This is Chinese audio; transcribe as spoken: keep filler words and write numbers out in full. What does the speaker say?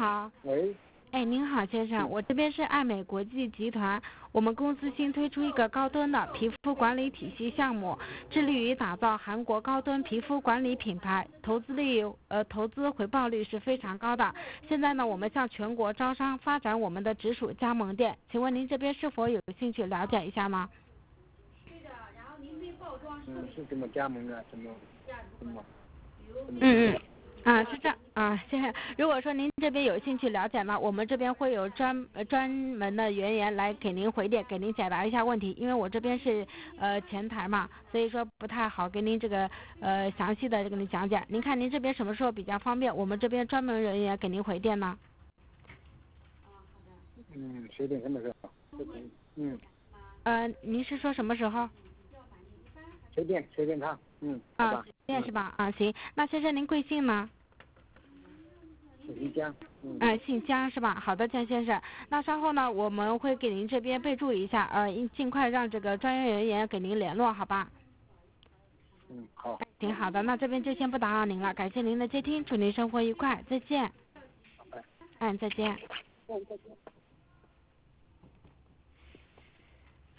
好。 喂。 哎，您好，先生，我这边是爱美国际集团，我们公司新推出一个高端的皮肤管理体系项目，致力于打造韩国高端皮肤管理品牌，投资率呃投资回报率是非常高的。现在呢，我们向全国招商发展我们的直属加盟店，请问您这边是否有兴趣了解一下呢？ 对的，然后您对包装是嗯，是怎么加盟的？怎么怎么？ 嗯嗯。啊，是这样啊，现在如果说您这边有兴趣了解呢，我们这边会有专呃专门的人员来给您回电，给您解答一下问题，因为我这边是呃前台嘛，所以说不太好给您这个呃详细的给您讲解。您看您这边什么时候比较方便，我们这边专门人员给您回电呢？ 嗯，随便什么时候？嗯。 呃，您是说什么时候？ 随便随便看，嗯。 啊，随便是吧？啊，行，那先生您贵姓呢？ 姓江。嗯。 呃，姓江是吧？好的，江先生。那稍后呢，我们会给您这边备注一下，呃，尽快让这个专业人员给您联络，好吧？ 嗯，好。 挺好的，那这边就先不打扰您了，感谢您的接听，祝您生活愉快，再见。 好的。 嗯，再见。 嗯，再见。